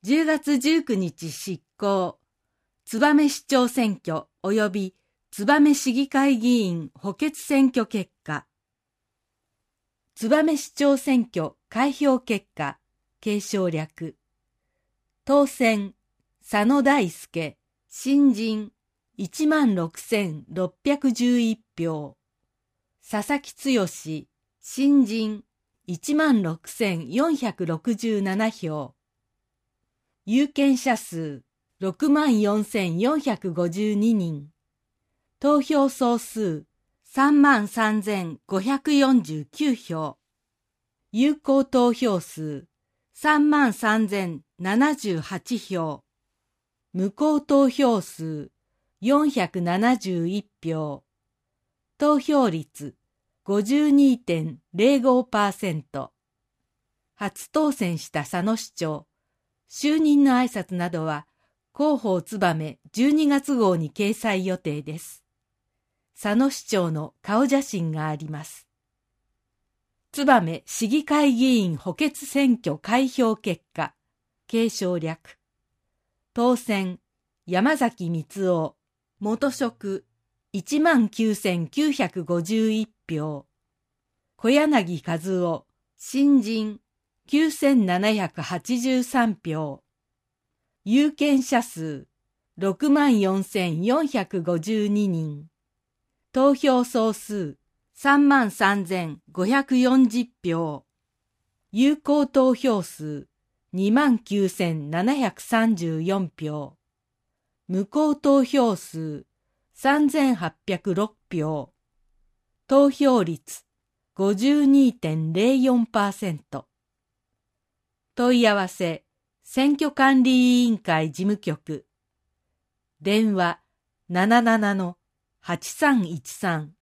10月19日執行、燕市長選挙及び燕市議会議員補欠選挙結果。燕市長選挙開票結果、継承略。当選、佐野大輔、新人、16,611票。佐々木剛、新人、16,467票。有権者数、64,452人。投票総数、33,549票。有効投票数、33,078票。無効投票数、471票。投票率、52.05%。初当選した佐野市長、就任の挨拶などは、広報燕12月号に掲載予定です。佐野市長の顔写真があります。燕市議会議員補欠選挙開票結果、継承略。当選、山崎光雄、元職、19,951票。小柳和夫、新人、9,783票。有権者数、64,452人。投票総数、33,540票。有効投票数、29,734票。無効投票数、3,806票。投票率、52.04%。問い合わせ、選挙管理委員会事務局。電話、77-8313